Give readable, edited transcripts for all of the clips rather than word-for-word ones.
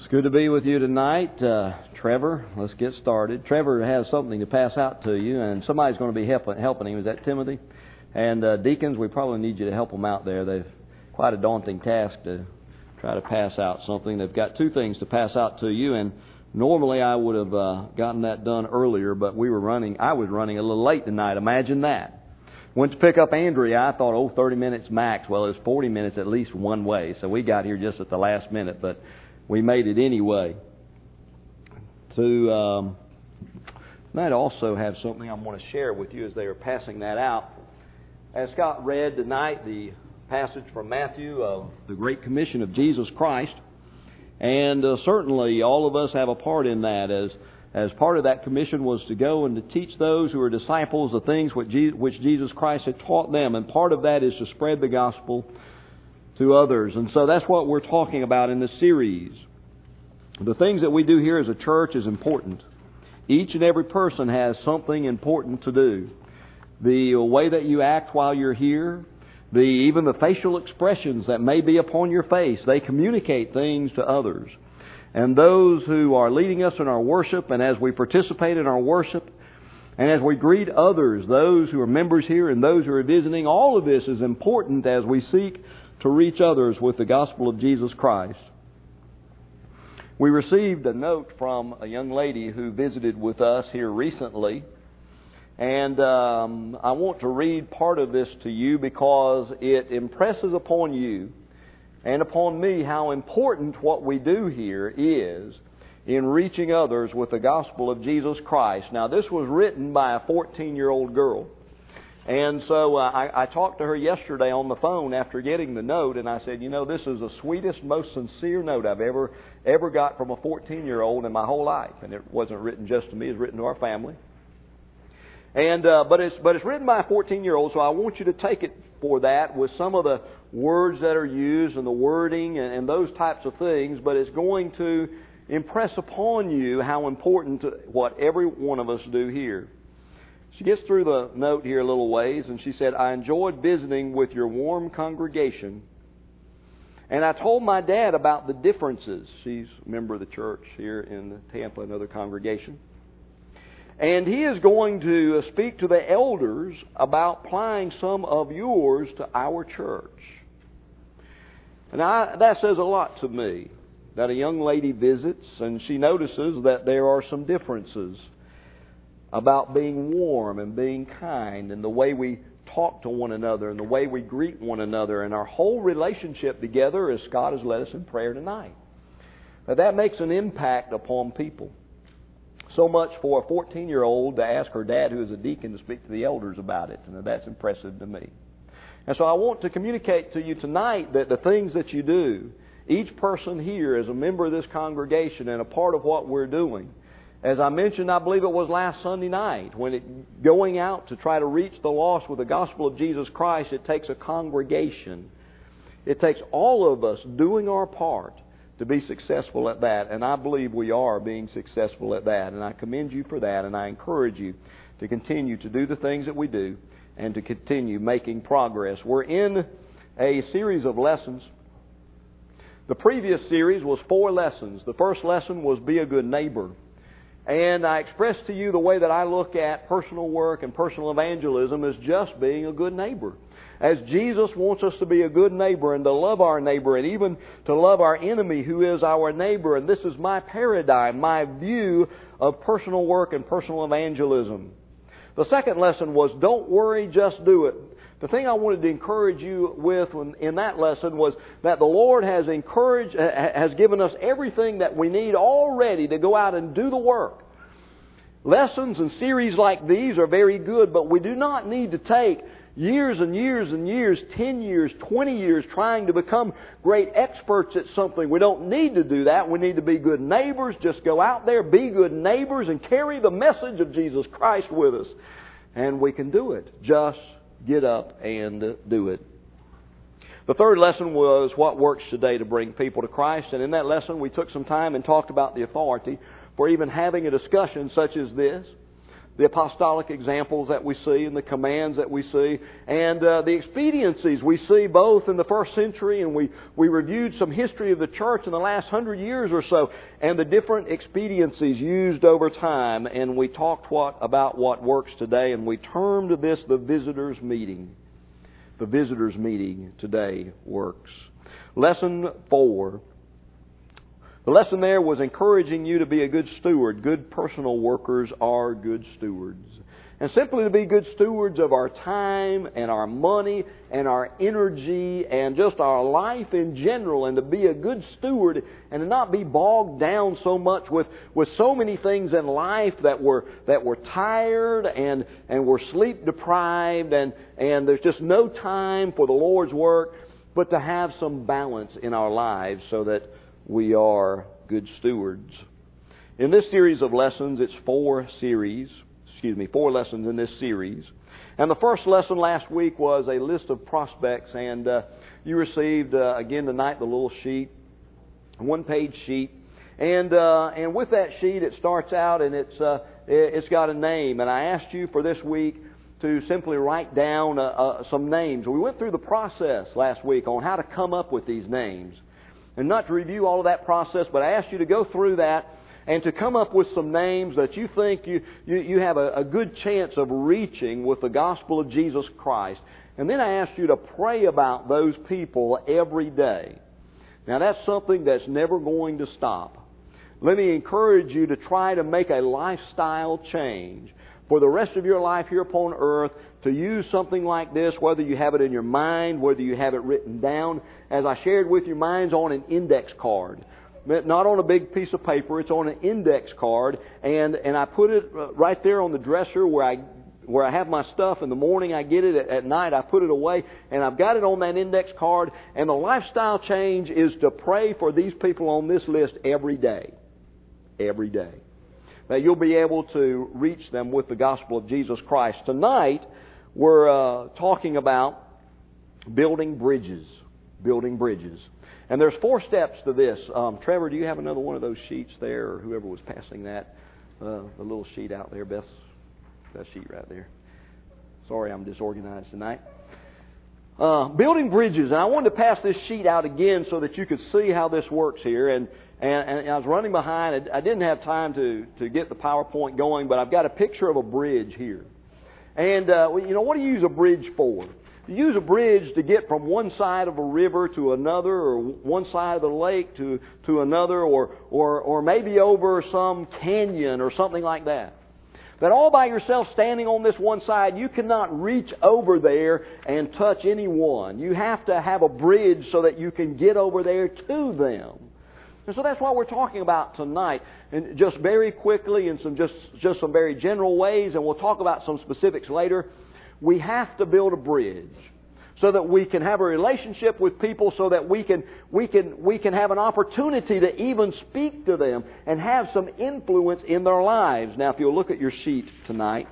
Good to be with you tonight. Trevor, let's get started. Trevor has something to pass out to you, and somebody's going to be helping him. Is that Timothy? And deacons, we probably need you to help them out there. They've quite a daunting task to try to pass out something. They've got two things to pass out to you, and normally I would have gotten that done earlier, but I was running a little late tonight. Imagine that. Went to pick up Andrea. I thought, 30 minutes max. Well, it was 40 minutes at least one way, so we got here just at the last minute, but we made it anyway. Might also have something I want to share with you as they are passing that out. As Scott read tonight, the passage from Matthew of the Great Commission of Jesus Christ, and certainly all of us have a part in that. As part of that commission was to go and to teach those who are disciples the things which Jesus Christ had taught them, and part of that is to spread the gospel to others. And so that's what we're talking about in this series. The things that we do here as a church is important. Each and every person has something important to do. The way that you act while you're here, even the facial expressions that may be upon your face, they communicate things to others. And those who are leading us in our worship, and as we participate in our worship, and as we greet others, those who are members here and those who are visiting, all of this is important as we seek to reach others with the gospel of Jesus Christ. We received a note from a young lady who visited with us here recently, and I want to read part of this to you because it impresses upon you and upon me how important what we do here is in reaching others with the gospel of Jesus Christ. Now, this was written by a 14-year-old girl. And so I talked to her yesterday on the phone after getting the note, and I said, this is the sweetest, most sincere note I've ever got from a 14-year-old in my whole life. And it wasn't written just to me, it was written to our family. And but it's written by a 14-year-old, so I want you to take it for that with some of the words that are used and the wording and those types of things, but it's going to impress upon you how important what every one of us do here. She gets through the note here a little ways, and she said, I enjoyed visiting with your warm congregation, and I told my dad about the differences. She's a member of the church here in Tampa, another congregation. And he is going to speak to the elders about applying some of yours to our church. And that says a lot to me, that a young lady visits, and she notices that there are some differences about being warm and being kind and the way we talk to one another and the way we greet one another and our whole relationship together as Scott has led us in prayer tonight. Now, that makes an impact upon people. So much for a 14-year-old to ask her dad, who is a deacon, to speak to the elders about it. And that's impressive to me. And so I want to communicate to you tonight that the things that you do, each person here is a member of this congregation and a part of what we're doing. As I mentioned, I believe it was last Sunday night, going out to try to reach the lost with the gospel of Jesus Christ, it takes a congregation. It takes all of us doing our part to be successful at that. And I believe we are being successful at that. And I commend you for that. And I encourage you to continue to do the things that we do and to continue making progress. We're in a series of lessons. The previous series was 4 lessons. The first lesson was be a good neighbor. And I expressed to you the way that I look at personal work and personal evangelism as just being a good neighbor. As Jesus wants us to be a good neighbor and to love our neighbor and even to love our enemy who is our neighbor. And this is my paradigm, my view of personal work and personal evangelism. The second lesson was don't worry, just do it. The thing I wanted to encourage you with in that lesson was that the Lord has given us everything that we need already to go out and do the work. Lessons and series like these are very good, but we do not need to take years and years and years, 10 years, 20 years trying to become great experts at something. We don't need to do that. We need to be good neighbors. Just go out there, be good neighbors, and carry the message of Jesus Christ with us. And we can do it. Just get up and do it. The third lesson was what works today to bring people to Christ. And in that lesson we took some time and talked about the authority for even having a discussion such as this. the apostolic examples that we see and the commands that we see and the expediencies we see both in the first century, and we reviewed some history of the church in the last 100 years or so and the different expediencies used over time, and we talked about what works today, and we termed this the visitors' meeting. The visitors' meeting today works. Lesson 4. The lesson there was encouraging you to be a good steward. Good personal workers are good stewards. And simply to be good stewards of our time and our money and our energy and just our life in general, and to be a good steward and to not be bogged down so much with so many things in life that we're tired and we're sleep deprived and there's just no time for the Lord's work, but to have some balance in our lives so that we are good stewards. In this series of lessons, it's 4 lessons in this series. And the first lesson last week was a list of prospects, and you received, again tonight, the little sheet, a 1-page sheet. And with that sheet, it starts out and it's got a name. And I asked you for this week to simply write down some names. We went through the process last week on how to come up with these names. And not to review all of that process, but I asked you to go through that and to come up with some names that you think you have a good chance of reaching with the gospel of Jesus Christ. And then I asked you to pray about those people every day. Now that's something that's never going to stop. Let me encourage you to try to make a lifestyle change for the rest of your life here upon earth, to use something like this, whether you have it in your mind, whether you have it written down. As I shared with you, mine's on an index card. Not on a big piece of paper, it's on an index card, and I put it right there on the dresser where I have my stuff. In the morning I get it, at night I put it away, and I've got it on that index card. And the lifestyle change is to pray for these people on this list every day. Every day. That you'll be able to reach them with the gospel of Jesus Christ. Tonight, we're talking about building bridges. Building bridges. And there's 4 steps to this. Trevor, do you have another one of those sheets there, or whoever was passing that? The little sheet out there, Beth. That sheet right there. Sorry, I'm disorganized tonight. Building bridges. And I wanted to pass this sheet out again so that you could see how this works here. And I was running behind. I didn't have time to get the PowerPoint going, but I've got a picture of a bridge here. And, what do you use a bridge for? You use a bridge to get from one side of a river to another, or one side of the lake to another, or maybe over some canyon or something like that. That all by yourself, standing on this one side, you cannot reach over there and touch anyone. You have to have a bridge so that you can get over there to them. And so that's what we're talking about tonight. And just very quickly, in just some very general ways, and we'll talk about some specifics later. We have to build a bridge so that we can have a relationship with people, so that we can have an opportunity to even speak to them and have some influence in their lives. Now, if you'll look at your sheet tonight,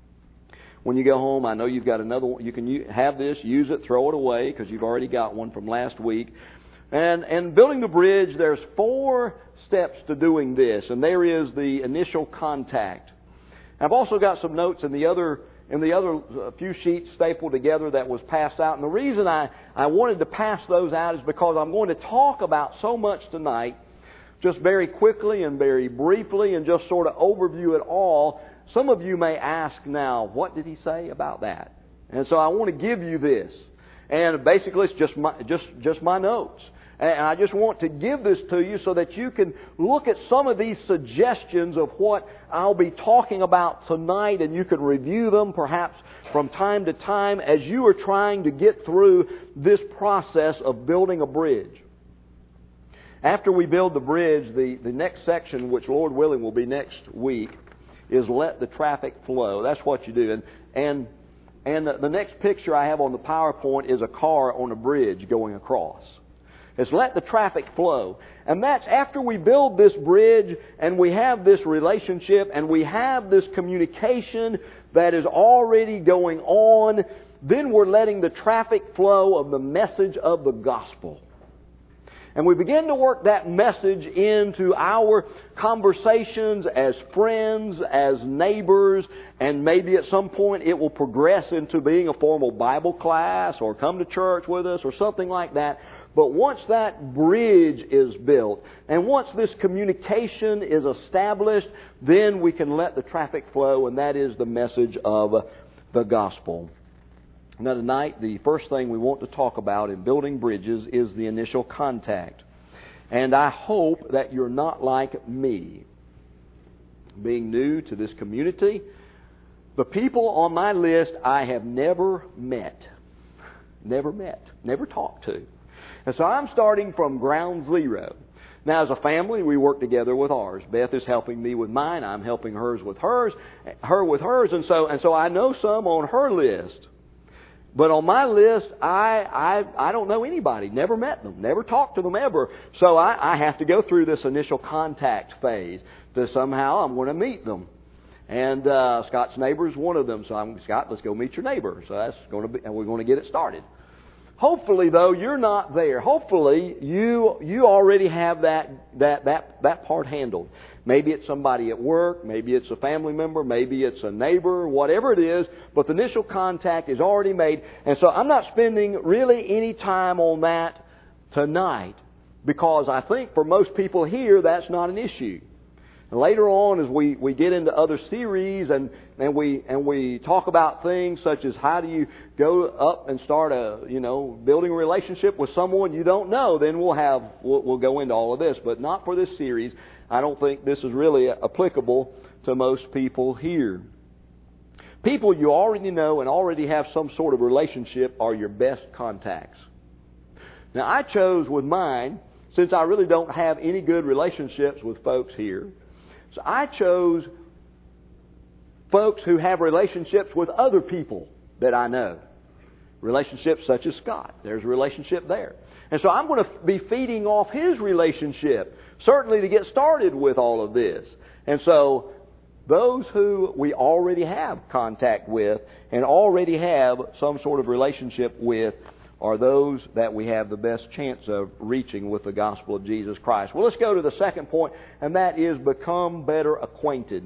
when you go home, I know you've got another one. You can have this, use it, throw it away, because you've already got one from last week. And building the bridge, there's 4 steps to doing this, and there is the initial contact. I've also got some notes in the other few sheets stapled together that was passed out. And the reason I wanted to pass those out is because I'm going to talk about so much tonight, just very quickly and very briefly, and just sort of overview it all. Some of you may ask now, what did he say about that? And so I want to give you this. And basically it's just my notes. And I just want to give this to you so that you can look at some of these suggestions of what I'll be talking about tonight, and you can review them perhaps from time to time as you are trying to get through this process of building a bridge. After we build the bridge, the next section, which Lord willing will be next week, is let the traffic flow. That's what you do. And the next picture I have on the PowerPoint is a car on a bridge going across. It's let the traffic flow. And that's after we build this bridge and we have this relationship and we have this communication that is already going on, then we're letting the traffic flow of the message of the gospel. And we begin to work that message into our conversations as friends, as neighbors, and maybe at some point it will progress into being a formal Bible class or come to church with us or something like that. But once that bridge is built, and once this communication is established, then we can let the traffic flow, and that is the message of the gospel. Now tonight, the first thing we want to talk about in building bridges is the initial contact. And I hope that you're not like me. Being new to this community, the people on my list I have never met, never talked to. And so I'm starting from ground zero. Now, as a family, we work together with ours. Beth is helping me with mine. I'm helping hers with hers. And so I know some on her list. But on my list, I don't know anybody. Never met them. Never talked to them ever. So I have to go through this initial contact phase to somehow I'm going to meet them. And Scott's neighbor is one of them. So Scott, let's go meet your neighbor. So that's going to be, and we're going to get it started. Hopefully, though, you're not there. Hopefully, you already have that part handled. Maybe it's somebody at work, maybe it's a family member, maybe it's a neighbor, whatever it is, but the initial contact is already made. And so I'm not spending really any time on that tonight, because I think for most people here, that's not an issue. And later on, as we get into other series and we talk about things such as how do you go up and start building a relationship with someone you don't know, then we'll go into all of this. But not for this series. I don't think this is really applicable to most people here. People you already know and already have some sort of relationship are your best contacts. Now, I chose with mine, since I really don't have any good relationships with folks here, so I chose folks who have relationships with other people that I know. Relationships such as Scott. There's a relationship there. And so I'm going to be feeding off his relationship, certainly to get started with all of this. And so those who we already have contact with and already have some sort of relationship with are those that we have the best chance of reaching with the gospel of Jesus Christ. Well, let's go to the second point, and that is become better acquainted.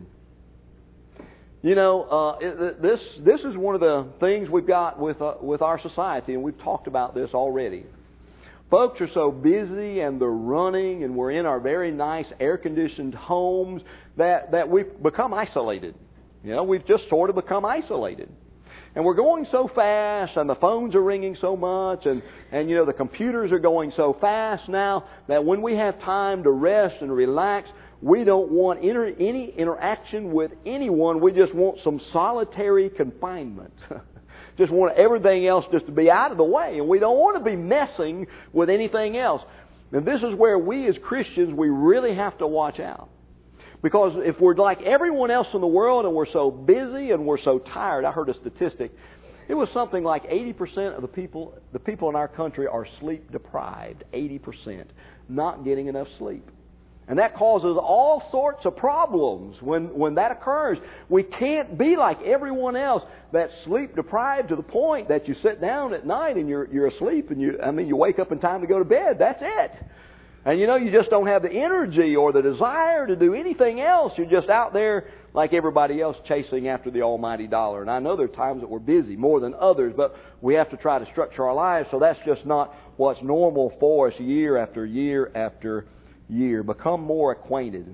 You know, this is one of the things we've got with our society, and we've talked about this already. Folks are so busy and they're running, and we're in our very nice air-conditioned homes that we've become isolated. You know, we've just sort of become isolated. And we're going so fast, and the phones are ringing so much, and the computers are going so fast now that when we have time to rest and relax, we don't want any interaction with anyone. We just want some solitary confinement. Just want everything else just to be out of the way, and we don't want to be messing with anything else. And this is where we as Christians, we really have to watch out. Because if we're like everyone else in the world and we're so busy and we're so tired, I heard a statistic. It was something like 80% of the people in our country are sleep deprived. 80%. Not getting enough sleep. And that causes all sorts of problems when that occurs. We can't be like everyone else that's sleep deprived to the point that you sit down at night and you're asleep and you wake up in time to go to bed. That's it. And you just don't have the energy or the desire to do anything else. You're just out there like everybody else chasing after the almighty dollar. And I know there are times that we're busy more than others, but we have to try to structure our lives so that's just not what's normal for us year after year after year. Become more acquainted.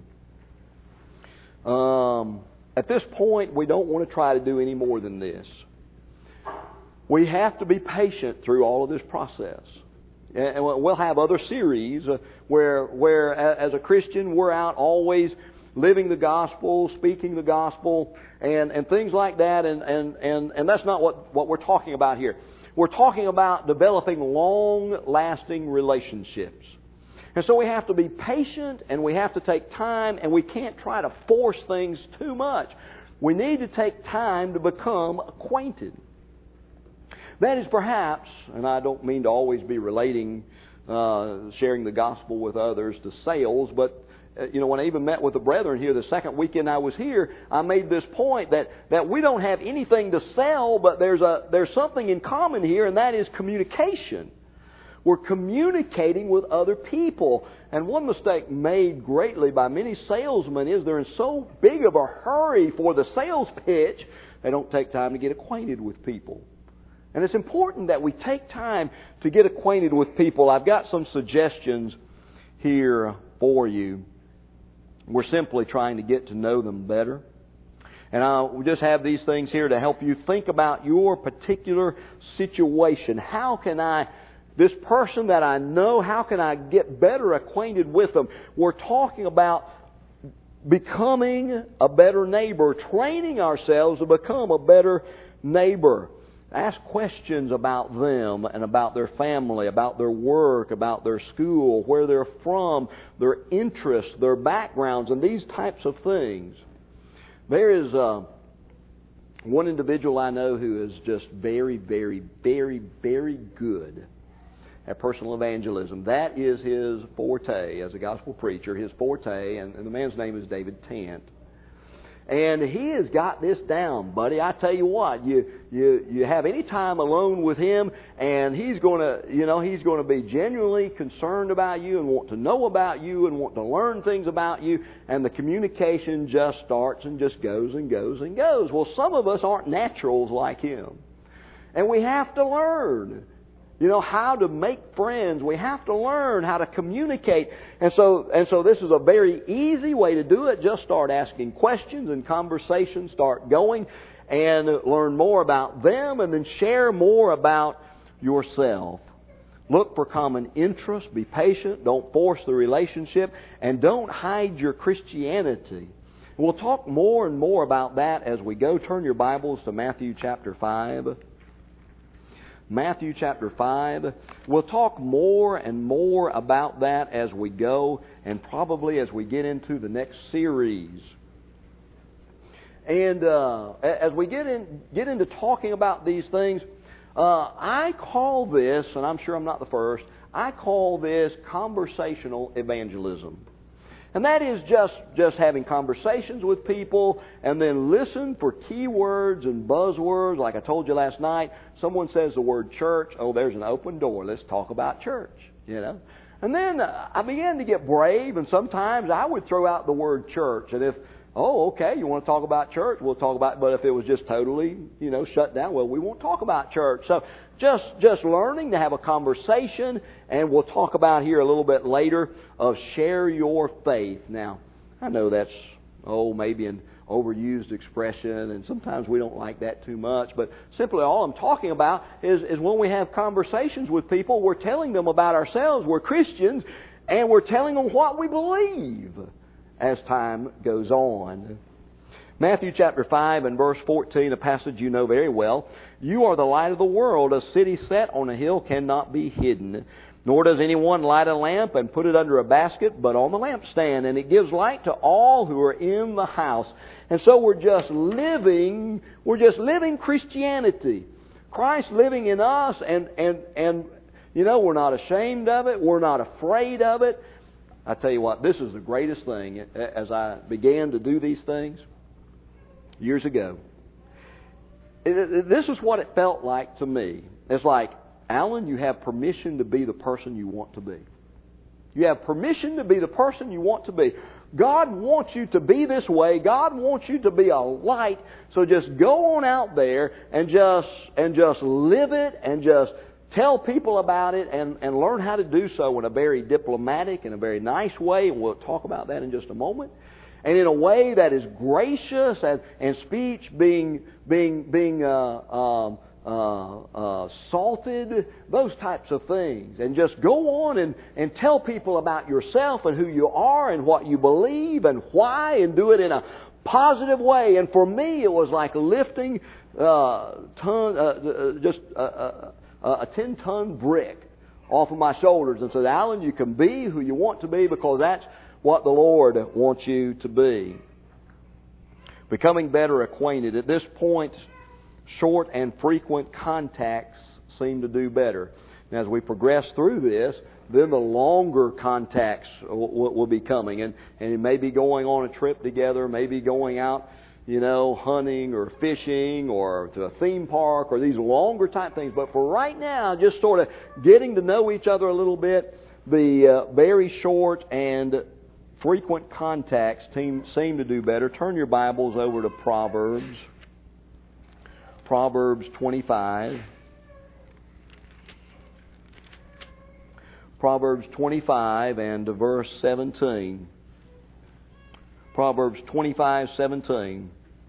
At this point, we don't want to try to do any more than this. We have to be patient through all of this process. And we'll have other series where as a Christian, we're out always living the gospel, speaking the gospel, and things like that. And that's not what we're talking about here. We're talking about developing long-lasting relationships. And so we have to be patient, and we have to take time, and we can't try to force things too much. We need to take time to become acquainted. That is perhaps, and I don't mean to always be relating, sharing the gospel with others to sales, but when I even met with the brethren here the second weekend I was here, I made this point that we don't have anything to sell, but there's something in common here, and that is communication. We're communicating with other people. And one mistake made greatly by many salesmen is they're in so big of a hurry for the sales pitch, they don't take time to get acquainted with people. And it's important that we take time to get acquainted with people. I've got some suggestions here for you. We're simply trying to get to know them better. And we just have these things here to help you think about your particular situation. How can this person that I know, how can I get better acquainted with them? We're talking about becoming a better neighbor, training ourselves to become a better neighbor. Ask questions about them and about their family, about their work, about their school, where they're from, their interests, their backgrounds, and these types of things. There is one individual I know who is just very, very, very, very good at personal evangelism. That is his forte as a gospel preacher, his forte, and the man's name is David Tant. And he has got this down, buddy. I tell you what, you have any time alone with him, and he's going to be genuinely concerned about you and want to know about you and want to learn things about you, and the communication just starts and just goes and goes and goes. Well, some of us aren't naturals like him, and we have to learn. How to make friends. We have to learn how to communicate. And so this is a very easy way to do it. Just start asking questions and conversations start going and learn more about them and then share more about yourself. Look for common interests. Be patient. Don't force the relationship. And don't hide your Christianity. We'll talk more and more about that as we go. Turn your Bibles to Matthew chapter 5. Matthew chapter 5. We'll talk more and more about that as we go and probably as we get into the next series. And as we get into talking about these things, I call this, and I'm sure I'm not the first, I call this conversational evangelism. And that is just having conversations with people and then listen for key words and buzzwords. Like I told you last night, someone says the word church. Oh, there's an open door. Let's talk about church, And then I began to get brave, and sometimes I would throw out the word church. And if, okay, you want to talk about church, we'll talk about it. But if it was just totally, shut down, well, we won't talk about church. So just learning to have a conversation, and we'll talk about here a little bit later of share your faith. Now, I know that's, maybe an overused expression, and sometimes we don't like that too much, but simply all I'm talking about is when we have conversations with people, we're telling them about ourselves. We're Christians, and we're telling them what we believe as time goes on. Matthew chapter 5 and verse 14, a passage you know very well. You are the light of the world. A city set on a hill cannot be hidden. Nor does anyone light a lamp and put it under a basket, but on the lampstand, and it gives light to all who are in the house. And so we're just living Christianity. Christ living in us, and we're not ashamed of it. We're not afraid of it. I tell you what, this is the greatest thing. As I began to do these things years ago, this is what it felt like to me. It's like, Alan, you have permission to be the person you want to be. You have permission to be the person you want to be. God wants you to be this way. God wants you to be a light. So just go on out there and just live it and just tell people about it and learn how to do so in a very diplomatic and a very nice way. And we'll talk about that in just a moment. And in a way that is gracious and speech being salted, those types of things. And just go on and tell people about yourself and who you are and what you believe and why, and do it in a positive way. And for me, it was like lifting a 10-ton brick off of my shoulders and said, Alan, you can be who you want to be, because that's what the Lord wants you to be. Becoming better acquainted. At this point, short and frequent contacts seem to do better. And as we progress through this, then the longer contacts will be coming. And it may be going on a trip together, maybe going out hunting or fishing or to a theme park or these longer type things. But for right now, just sort of getting to know each other a little bit, the very short and frequent contacts seem to do better. Turn your Bibles over to Proverbs. Proverbs 25. Proverbs 25 and verse 17. Proverbs 25:17.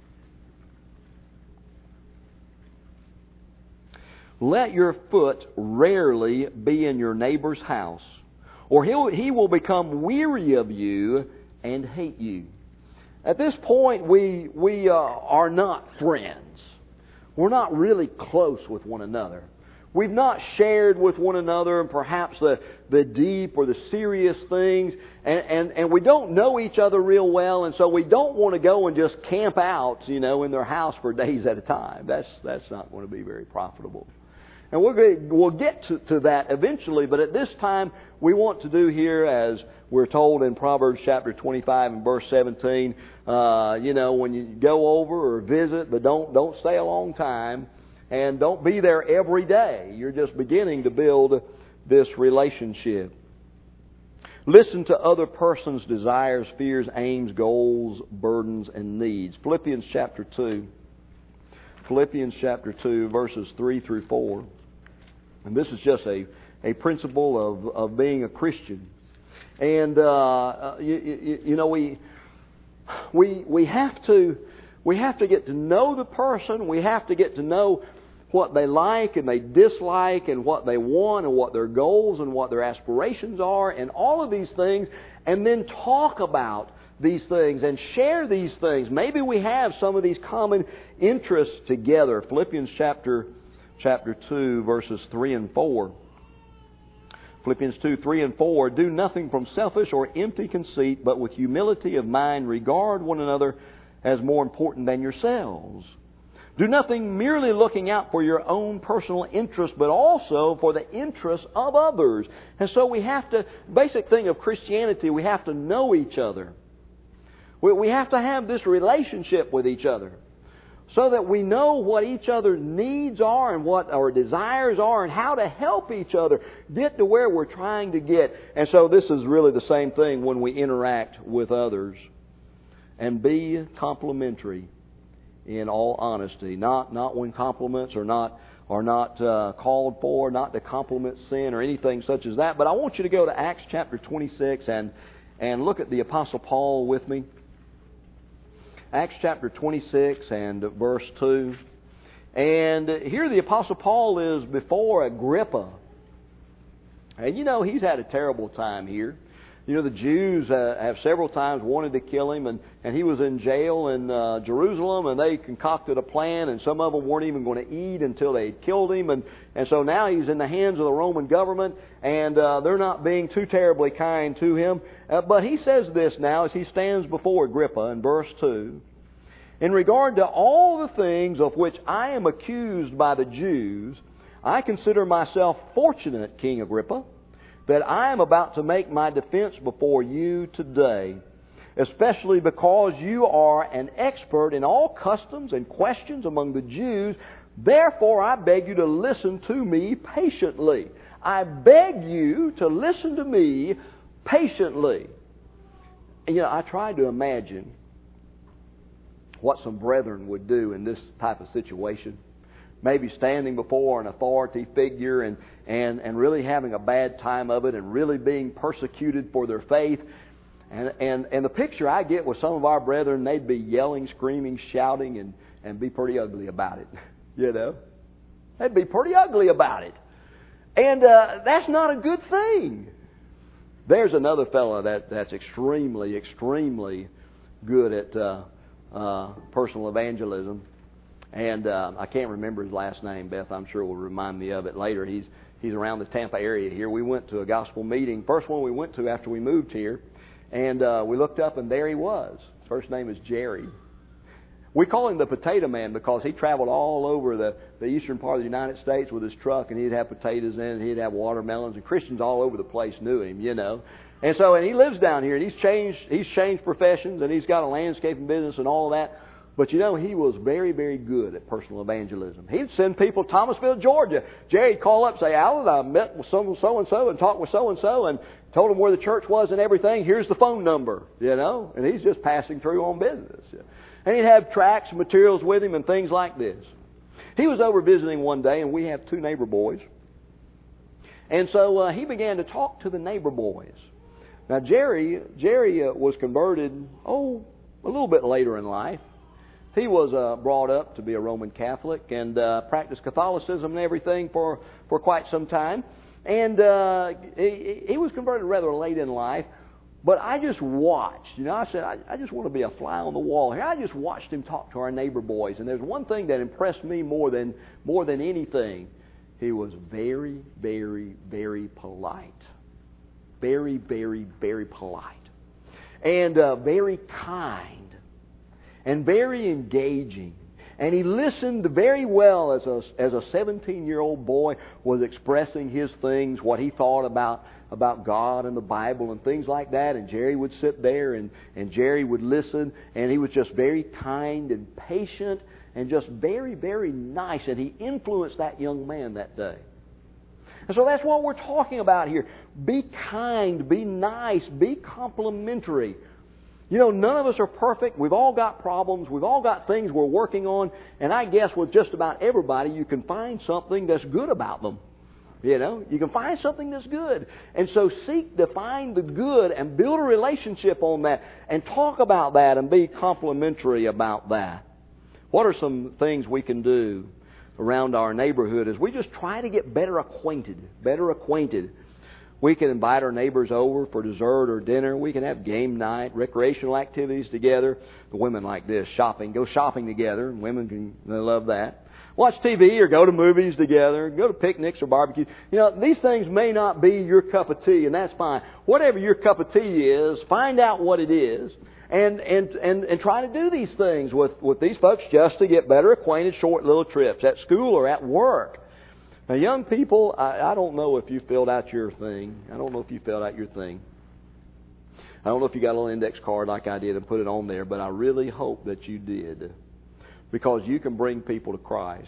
Let your foot rarely be in your neighbor's house, or he will become weary of you and hate you. At this point, we are not friends. We're not really close with one another. We've not shared with one another perhaps the deep or the serious things, and we don't know each other real well, and so we don't want to go and just camp out, in their house for days at a time. That's not going to be very profitable. And we'll get to that eventually, but at this time we want to do here, as we're told in Proverbs chapter 25 and verse 17, when you go over or visit, but don't stay a long time. And don't be there every day. You're just beginning to build this relationship. Listen to other persons' desires, fears, aims, goals, burdens, and needs. Philippians chapter 2. Philippians chapter 2, verses 3 through 4. And this is just a principle of being a Christian. And, we have to get to know the person. We have to get to know what they like and they dislike and what they want and what their goals and what their aspirations are and all of these things, and then talk about these things and share these things. Maybe we have some of these common interests together. Philippians chapter 2, verses 3 and 4. Philippians 2, 3 and 4. Do nothing from selfish or empty conceit, but with humility of mind regard one another as more important than yourselves. Do nothing merely looking out for your own personal interest, but also for the interests of others. And so basic thing of Christianity, we have to know each other. We have to have this relationship with each other so that we know what each other's needs are and what our desires are and how to help each other get to where we're trying to get. And so this is really the same thing when we interact with others. And be complimentary in all honesty. Not when compliments are not called for, not to compliment sin or anything such as that. But I want you to go to Acts chapter 26 and look at the Apostle Paul with me. Acts chapter 26 and verse 2. And here the Apostle Paul is before Agrippa. And he's had a terrible time here. The Jews have several times wanted to kill him, and he was in jail in Jerusalem, and they concocted a plan, and some of them weren't even going to eat until they had killed him, and so now he's in the hands of the Roman government, and they're not being too terribly kind to him. But he says this now as he stands before Agrippa in verse 2. In regard to all the things of which I am accused by the Jews, I consider myself fortunate, King Agrippa, that I am about to make my defense before you today, especially because you are an expert in all customs and questions among the Jews. Therefore, I beg you to listen to me patiently. I beg you to listen to me patiently. And, I tried to imagine what some brethren would do in this type of situation. Maybe standing before an authority figure and really having a bad time of it and really being persecuted for their faith. And the picture I get with some of our brethren, they'd be yelling, screaming, shouting, and be pretty ugly about it. They'd be pretty ugly about it. And that's not a good thing. There's another fellow that's extremely, extremely good at personal evangelism. And I can't remember his last name. Beth, I'm sure, will remind me of it later. He's around the Tampa area here. We went to a gospel meeting, first one we went to after we moved here, and we looked up and there he was. His first name is Jerry. We call him the Potato Man because he traveled all over the eastern part of the United States with his truck, and he'd have potatoes in it, and he'd have watermelons, and Christians all over the place knew him, And he lives down here, and he's changed professions, and he's got a landscaping business and all of that. But you know, he was very, very good at personal evangelism. He'd send people to Thomasville, Georgia. Jerry'd call up and say, Alan, I met with so-and-so and talked with so-and-so and told him where the church was and everything. Here's the phone number, you know. And he's just passing through on business. And he'd have tracts and materials with him and things like this. He was over visiting one day, and we have two neighbor boys. And so he began to talk to the neighbor boys. Now, Jerry was converted, a little bit later in life. He was brought up to be a Roman Catholic and practiced Catholicism and everything for quite some time. And he was converted rather late in life. But I just watched. You know, I said, I just want to be a fly on the wall here. I just watched him talk to our neighbor boys. And there's one thing that impressed me more than anything. He was very, very, very polite. Very, very, very polite. And very kind. And very engaging. And he listened very well as a 17-year-old boy was expressing his things, what he thought about God and the Bible and things like that. And Jerry would sit there and Jerry would listen. And he was just very kind and patient and just very, very nice. And he influenced that young man that day. And so that's what we're talking about here. Be kind, be nice, be complimentary. You know, none of us are perfect. We've all got problems. We've all got things we're working on. And I guess with just about everybody, you can find something that's good about them. You know, you can find something that's good. And so seek to find the good and build a relationship on that and talk about that and be complimentary about that. What are some things we can do around our neighborhood as we just try to get better acquainted? We can invite our neighbors over for dessert or dinner. We can have game night, recreational activities together. The women like this, shopping. Go shopping together. Women they love that. Watch TV or go to movies together. Go to picnics or barbecue. You know, these things may not be your cup of tea, and that's fine. Whatever your cup of tea is, find out what it is. And try to do these things with these folks just to get better acquainted, short little trips at school or at work. Now, young people, I don't know if you filled out your thing. I don't know if you got a little index card like I did and put it on there, but I really hope that you did. Because you can bring people to Christ.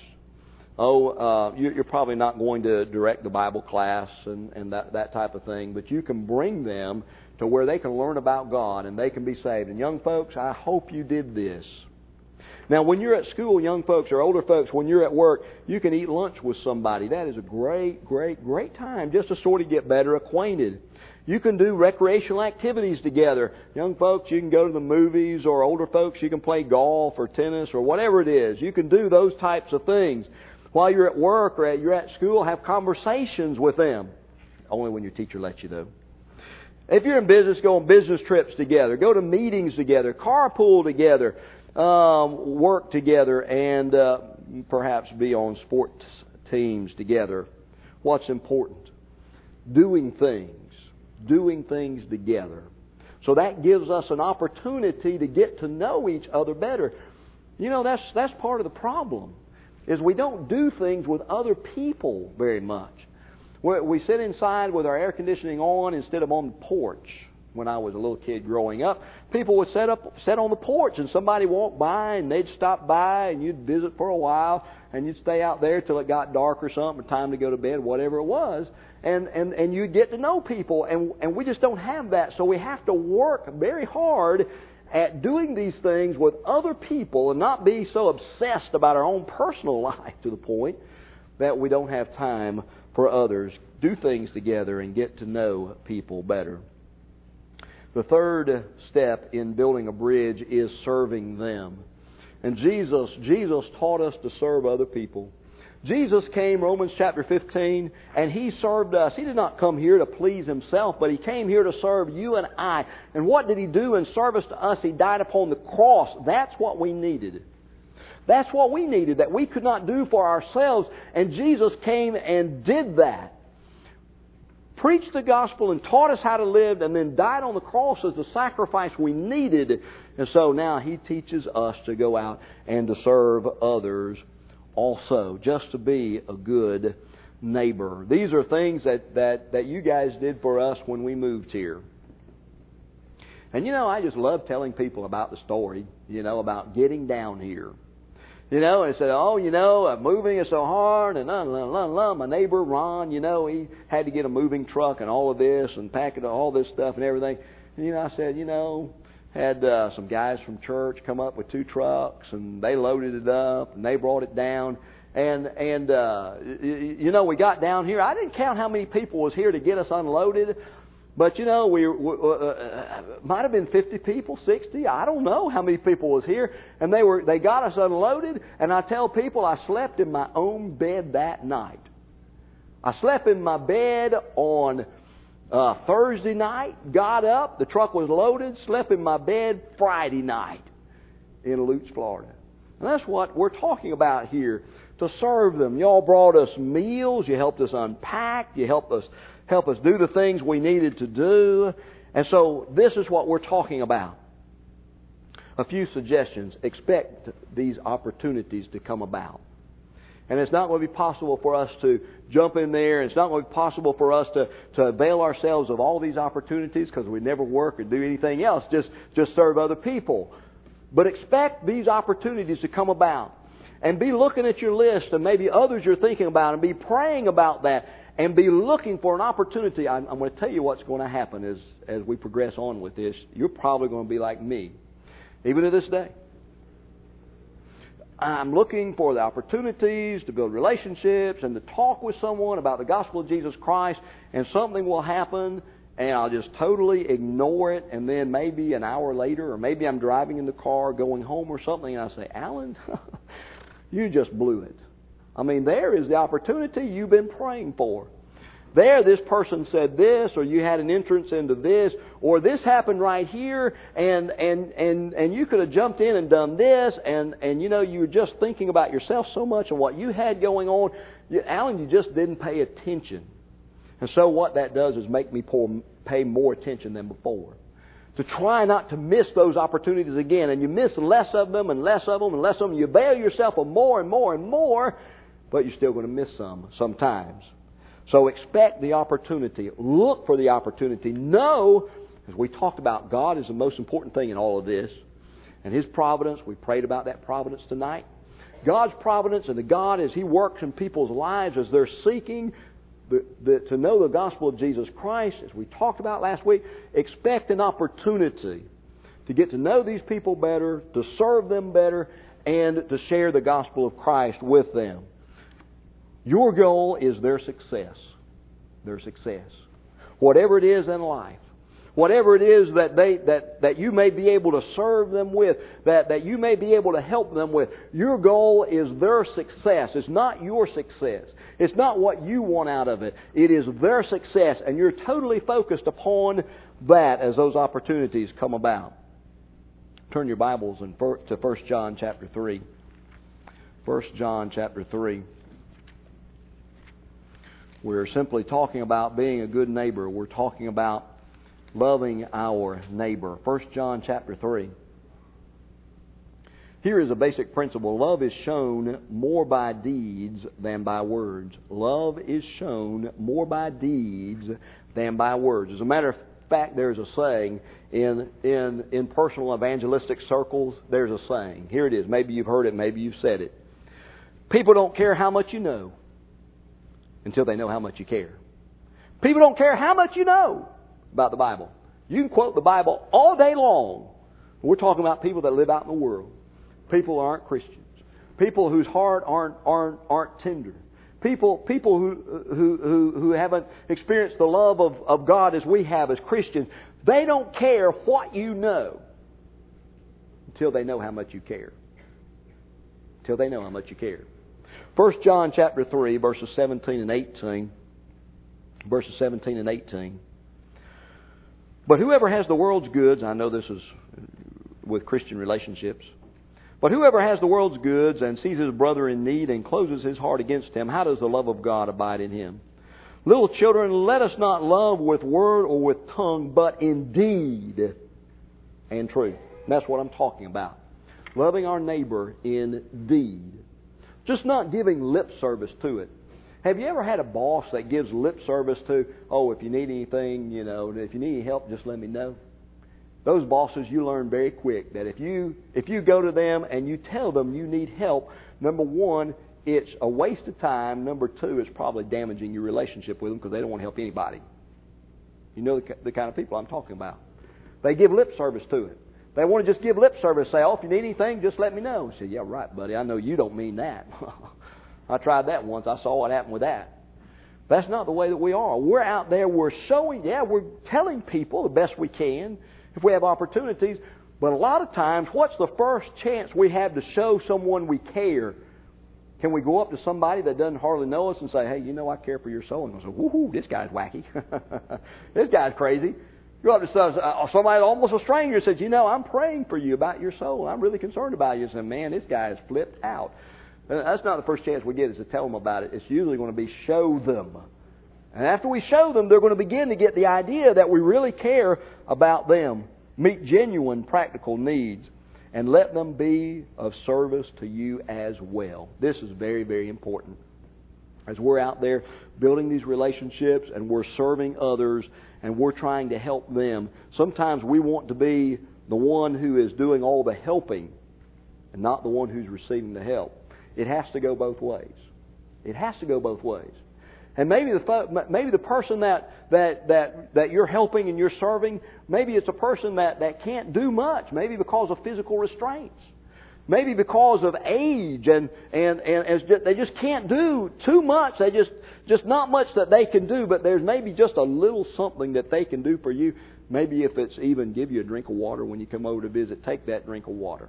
You're probably not going to direct the Bible class and that type of thing, but you can bring them to where they can learn about God and they can be saved. And young folks, I hope you did this. Now, when you're at school, young folks or older folks, when you're at work, you can eat lunch with somebody. That is a great, great, great time just to sort of get better acquainted. You can do recreational activities together. Young folks, you can go to the movies, or older folks, you can play golf or tennis or whatever it is. You can do those types of things. While you're at work or you're at school, have conversations with them. Only when your teacher lets you, though. If you're in business, go on business trips together. Go to meetings together. Carpool together. Work together, and perhaps be on sports teams together. What's important? Doing things together. So that gives us an opportunity to get to know each other better. You know, that's part of the problem, is we don't do things with other people very much. We sit inside with our air conditioning on instead of on the porch. When I was a little kid growing up, people would sit on the porch, and somebody walked by, and they'd stop by, and you'd visit for a while, and you'd stay out there till it got dark or something, or time to go to bed, whatever it was, and you'd get to know people, and we just don't have that, so we have to work very hard at doing these things with other people and not be so obsessed about our own personal life to the point that we don't have time for others. Do things together and get to know people better. The third step in building a bridge is serving them. And Jesus taught us to serve other people. Jesus came, Romans chapter 15, and He served us. He did not come here to please Himself, but He came here to serve you and I. And what did He do in service to us? He died upon the cross. That's what we needed. That's what we needed, that we could not do for ourselves. And Jesus came and did that. Preached the gospel and taught us how to live, and then died on the cross as the sacrifice we needed. And so now He teaches us to go out and to serve others also, just to be a good neighbor. These are things that you guys did for us when we moved here. And I just love telling people about the story, about getting down here. And said, moving is so hard, and my neighbor Ron, he had to get a moving truck and all of this and pack it, all this stuff and everything. And I said, had some guys from church come up with 2 trucks, and they loaded it up and they brought it down. And we got down here. I didn't count how many people was here to get us unloaded. But, we might have been 50 people, 60. I don't know how many people was here. And they got us unloaded. And I tell people I slept in my own bed that night. I slept in my bed on Thursday night, got up, the truck was loaded, slept in my bed Friday night in Lutz, Florida. And that's what we're talking about here, to serve them. Y'all brought us meals, you helped us unpack, you helped us do the things we needed to do. And so this is what we're talking about. A few suggestions. Expect these opportunities to come about. And it's not going to be possible for us to jump in there. It's not going to be possible for us to avail ourselves of all these opportunities because we never work or do anything else, just serve other people. But expect these opportunities to come about. And be looking at your list and maybe others you're thinking about and be praying about that. And be looking for an opportunity. I'm going to tell you what's going to happen as we progress on with this. You're probably going to be like me, even to this day. I'm looking for the opportunities to build relationships and to talk with someone about the gospel of Jesus Christ, and something will happen, and I'll just totally ignore it, and then maybe an hour later, or maybe I'm driving in the car going home or something, and I say, Alan, you just blew it. I mean, there is the opportunity you've been praying for. There, this person said this, or you had an entrance into this, or this happened right here, and you could have jumped in and done this, and you were just thinking about yourself so much and what you had going on. Alan, you just didn't pay attention. And so what that does is make me pay more attention than before. To try not to miss those opportunities again, and you miss less of them and less of them and less of them. You avail yourself of more and more and more, but you're still going to miss some sometimes. So expect the opportunity. Look for the opportunity. Know, as we talked about, God is the most important thing in all of this. And His providence, we prayed about that providence tonight. God's providence and the God as He works in people's lives as they're seeking to know the gospel of Jesus Christ, as we talked about last week. Expect an opportunity to get to know these people better, to serve them better, and to share the gospel of Christ with them. Your goal is their success. Their success. Whatever it is in life. Whatever it is that you may be able to serve them with, that you may be able to help them with. Your goal is their success. It's not your success. It's not what you want out of it. It is their success. And you're totally focused upon that as those opportunities come about. Turn your Bibles to 1 John chapter 3. 1 John chapter 3. We're simply talking about being a good neighbor. We're talking about loving our neighbor. 1 John chapter 3. Here is a basic principle. Love is shown more by deeds than by words. Love is shown more by deeds than by words. As a matter of fact, there's a saying in personal evangelistic circles, there's a saying. Here it is. Maybe you've heard it, maybe you've said it. People don't care how much you know until they know how much you care. People don't care how much you know about the Bible. You can quote the Bible all day long. We're talking about people that live out in the world. People who aren't Christians. People whose heart aren't tender. People who haven't experienced the love of God as we have as Christians. They don't care what you know until they know how much you care. Until they know how much you care. 1 John chapter 3, verses 17 and 18. Verses 17 and 18. But whoever has the world's goods, I know this is with Christian relationships, but whoever has the world's goods and sees his brother in need and closes his heart against him, how does the love of God abide in him? Little children, let us not love with word or with tongue, but in deed and truth. And that's what I'm talking about. Loving our neighbor in deed. Just not giving lip service to it. Have you ever had a boss that gives lip service to, if you need anything, if you need any help, just let me know? those bosses, you learn very quick that if you go to them and you tell them you need help, number one, it's a waste of time. Number two, it's probably damaging your relationship with them because they don't want to help anybody. You know the kind of people I'm talking about. They give lip service to it. They want to just give lip service, say, if you need anything, just let me know. I say, yeah, right, buddy, I know you don't mean that. I tried that once. I saw what happened with that. That's not the way that we are. We're out there, we're showing, we're telling people the best we can if we have opportunities. But a lot of times, what's the first chance we have to show someone we care? Can we go up to somebody that doesn't hardly know us and say, hey, I care for your soul? And they'll say, woohoo, this guy's wacky. This guy's crazy. You go up to somebody, almost a stranger, says, I'm praying for you about your soul. I'm really concerned about you. And say, man, this guy is flipped out. That's not the first chance we get is to tell them about it. It's usually going to be show them. And after we show them, they're going to begin to get the idea that we really care about them. Meet genuine practical needs. And let them be of service to you as well. This is very, very important. As we're out there building these relationships and we're serving others and we're trying to help them, sometimes we want to be the one who is doing all the helping and not the one who's receiving the help. It has to go both ways. It has to go both ways. And maybe the person that you're helping and you're serving, maybe it's a person that can't do much, maybe because of physical restraints, maybe because of age, and they just can't do too much. They just not much that they can do, but there's maybe just a little something that they can do for you. Maybe if it's even give you a drink of water when you come over to visit, take that drink of water.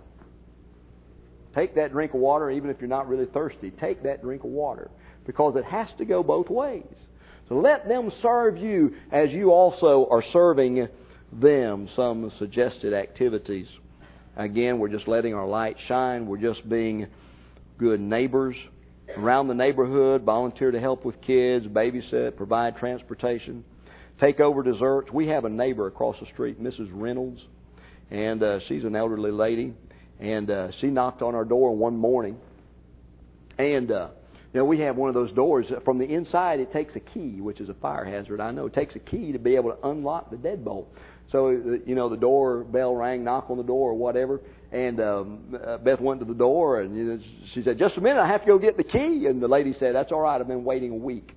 Take that drink of water, even if you're not really thirsty. Take that drink of water. Because it has to go both ways. So let them serve you as you also are serving them. Some suggested activities. Again, we're just letting our light shine. We're just being good neighbors around the neighborhood. Volunteer to help with kids, babysit, provide transportation, take over desserts. We have a neighbor across the street, Mrs. Reynolds, and she's an elderly lady. And she knocked on our door one morning, and we have one of those doors. From the inside, it takes a key, which is a fire hazard. I know it takes a key to be able to unlock the deadbolt. So, the doorbell rang, knock on the door or whatever. And Beth went to the door and she said, just a minute, I have to go get the key. And the lady said, that's all right, I've been waiting a week.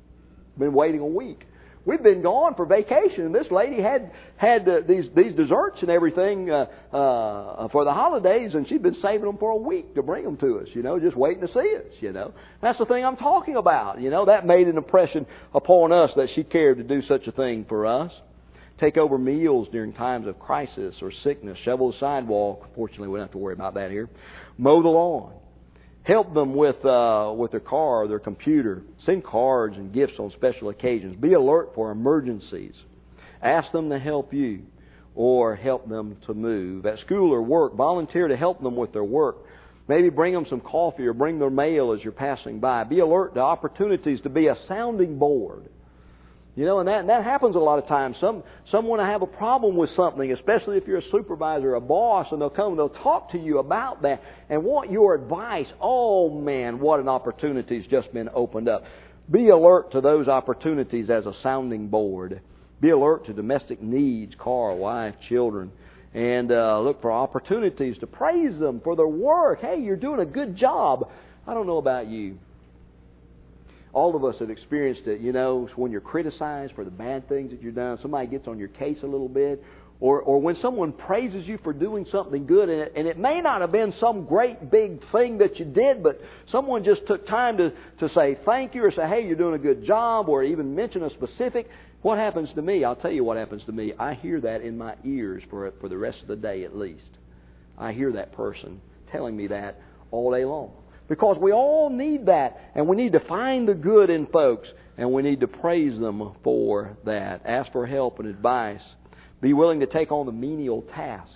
We've been gone for vacation, and this lady had these desserts and everything for the holidays, and she'd been saving them for a week to bring them to us, just waiting to see us, That's the thing I'm talking about, That made an impression upon us that she cared to do such a thing for us. Take over meals during times of crisis or sickness. Shovel the sidewalk. Fortunately, we don't have to worry about that here. Mow the lawn. Help them with their car or their computer. Send cards and gifts on special occasions. Be alert for emergencies. Ask them to help you or help them to move. At school or work, volunteer to help them with their work. Maybe bring them some coffee or bring their mail as you're passing by. Be alert to opportunities to be a sounding board. And that happens a lot of times. Someone will have a problem with something, especially if you're a supervisor or a boss, and they'll come and they'll talk to you about that and want your advice. Oh, man, what an opportunity's just been opened up. Be alert to those opportunities as a sounding board. Be alert to domestic needs, car, wife, children, and look for opportunities to praise them for their work. Hey, you're doing a good job. I don't know about you. All of us have experienced it, when you're criticized for the bad things that you've done, somebody gets on your case a little bit, or when someone praises you for doing something good, and it may not have been some great big thing that you did, but someone just took time to say thank you or say, hey, you're doing a good job, or even mention a specific. What happens to me? I'll tell you what happens to me. I hear that in my ears for the rest of the day at least. I hear that person telling me that all day long. Because we all need that, and we need to find the good in folks, and we need to praise them for that. Ask for help and advice. Be willing to take on the menial tasks,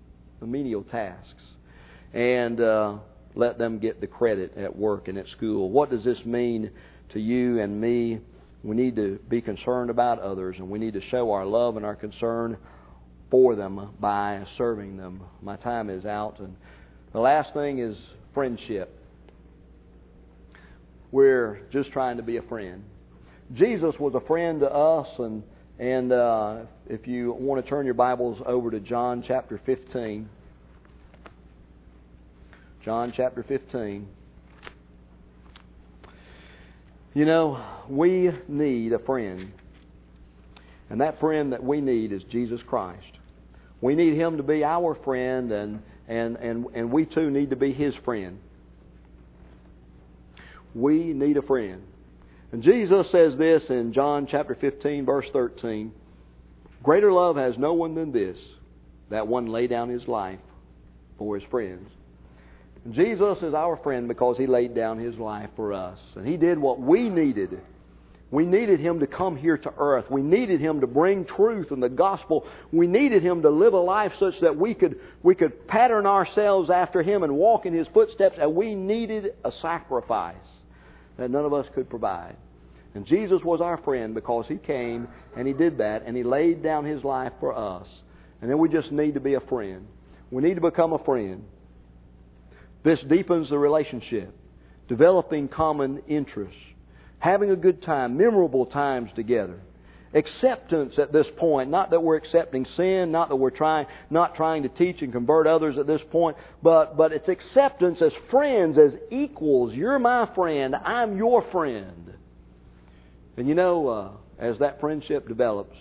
and let them get the credit at work and at school. What does this mean to you and me? We need to be concerned about others, and we need to show our love and our concern for them by serving them. My time is out, and the last thing is friendship. We're just trying to be a friend. Jesus was a friend to us, and And if you want to turn your Bibles over to John chapter 15. John chapter 15. You know, we need a friend. And that friend that we need is Jesus Christ. We need Him to be our friend, and we too need to be His friend. We need a friend. And Jesus says this in John chapter 15, verse 13. Greater love has no one than this, that one lay down his life for his friends. And Jesus is our friend because He laid down His life for us. And He did what we needed. We needed Him to come here to earth. We needed Him to bring truth and the gospel. We needed Him to live a life such that we could pattern ourselves after Him and walk in His footsteps. And we needed a sacrifice that none of us could provide. And Jesus was our friend because He came and He did that, and He laid down His life for us. And then we just need to be a friend. We need to become a friend. This deepens the relationship, developing common interests, having a good time, memorable times together. Acceptance at this point, not that we're accepting sin, not that we're not trying to teach and convert others at this point, but it's acceptance as friends, as equals. You're my friend, I'm your friend. And you know, as that friendship develops,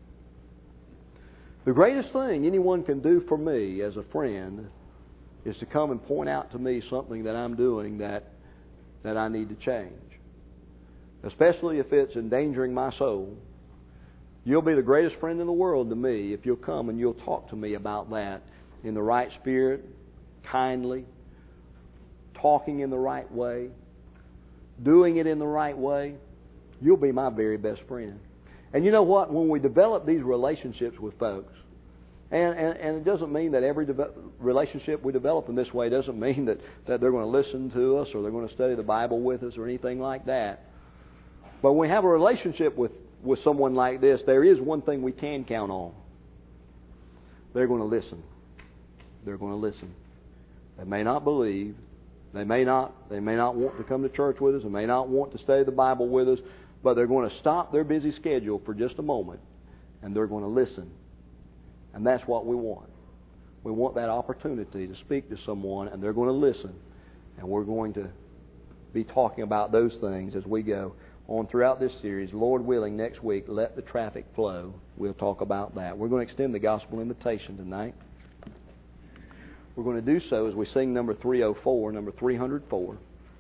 the greatest thing anyone can do for me as a friend is to come and point out to me something that I'm doing that I need to change. Especially if it's endangering my soul. You'll be the greatest friend in the world to me if you'll come and you'll talk to me about that in the right spirit, kindly, talking in the right way, doing it in the right way. You'll be my very best friend. And you know what? When we develop these relationships with folks, and it doesn't mean that every relationship we develop in this way doesn't mean that they're going to listen to us or they're going to study the Bible with us or anything like that. But when we have a relationship with someone like this, there is one thing we can count on. They're going to listen. They're going to listen. They may not believe. They may not want to come to church with us. They may not want to study the Bible with us. But they're going to stop their busy schedule for just a moment, and they're going to listen. And that's what we want. We want that opportunity to speak to someone, and they're going to listen. And we're going to be talking about those things as we go on throughout this series. Lord willing, next week, let the traffic flow. We'll talk about that. We're going to extend the gospel invitation tonight. We're going to do so as we sing number 304, number 304.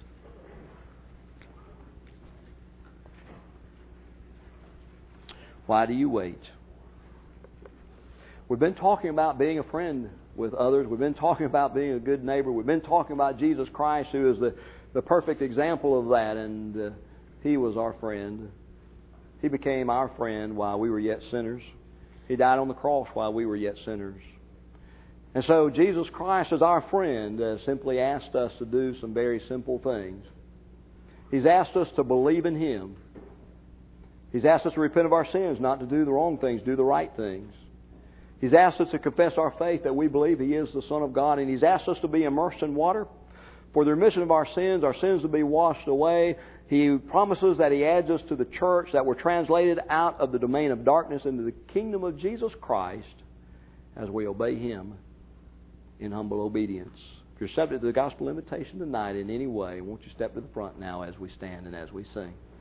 Why do you wait? We've been talking about being a friend with others. We've been talking about being a good neighbor. We've been talking about Jesus Christ, who is the perfect example of that. And He was our friend. He became our friend while we were yet sinners. He died on the cross while we were yet sinners. And so Jesus Christ, as our friend, simply asked us to do some very simple things. He's asked us to believe in Him. He's asked us to repent of our sins, not to do the wrong things, do the right things. He's asked us to confess our faith that we believe He is the Son of God. And He's asked us to be immersed in water for the remission of our sins to be washed away. He promises that He adds us to the church, that we're translated out of the domain of darkness into the kingdom of Jesus Christ as we obey Him in humble obedience. If you're subject to the gospel invitation tonight in any way, won't you step to the front now as we stand and as we sing.